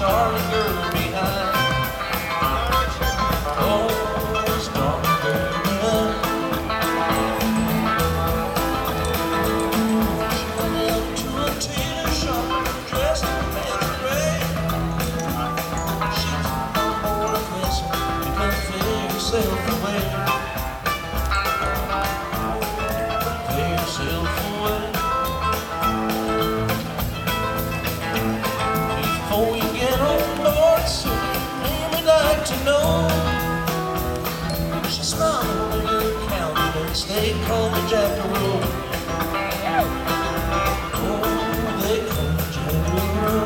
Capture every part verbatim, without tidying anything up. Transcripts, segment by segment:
darling girl behind. Oh, this darling girl behind. She went into a tailor shop, dressed in fancy gray. She took on board a vessel, you can feel yourself away. Feel yourself away. Before you get on board, so we'd like to know. She smiled on her countenance, they call me Jackaroo. Oh, they call me Jackaroo.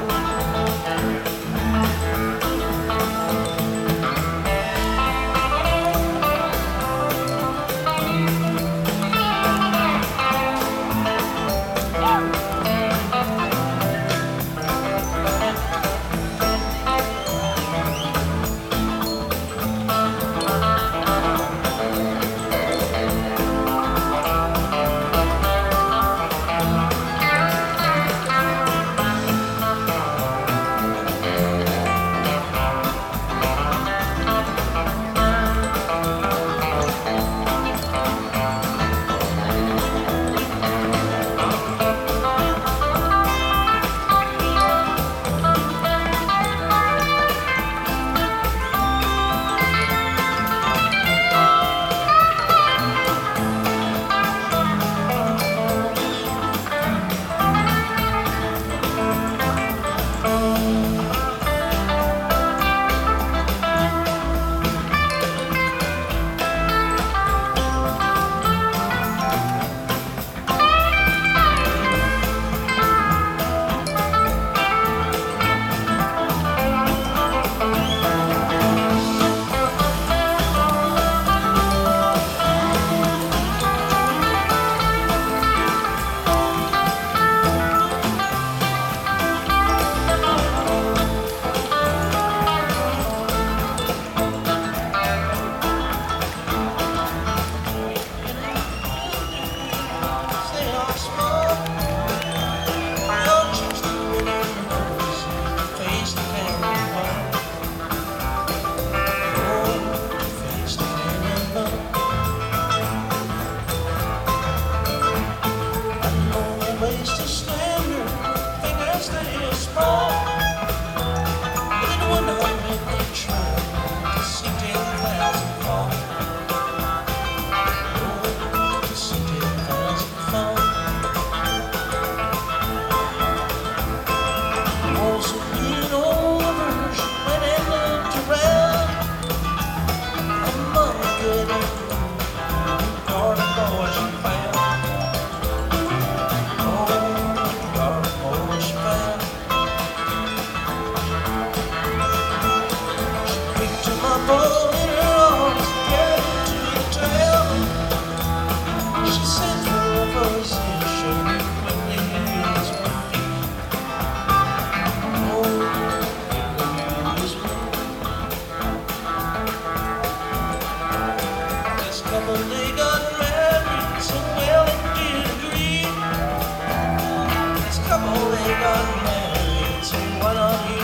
They got married so well and did agree. This couple, they got married, so why not you?